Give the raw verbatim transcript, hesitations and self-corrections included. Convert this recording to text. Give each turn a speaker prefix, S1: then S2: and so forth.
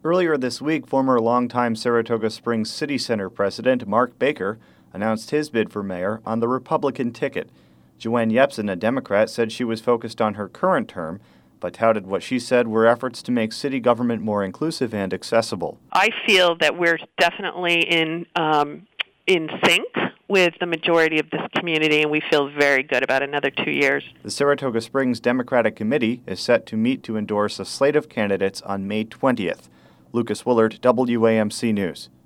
S1: Earlier this week, former longtime Saratoga Springs City Center president Mark Baker announced his bid for mayor on the Republican ticket. Joanne Yepsen, a Democrat, said she was focused on her current term, but touted what she said were efforts to make city government more inclusive and accessible.
S2: I feel that we're definitely in um, in sync with the majority of this community, and we feel very good about another two years.
S1: The Saratoga Springs Democratic Committee is set to meet to endorse a slate of candidates on May twentieth. Lucas Willard, W A M C News.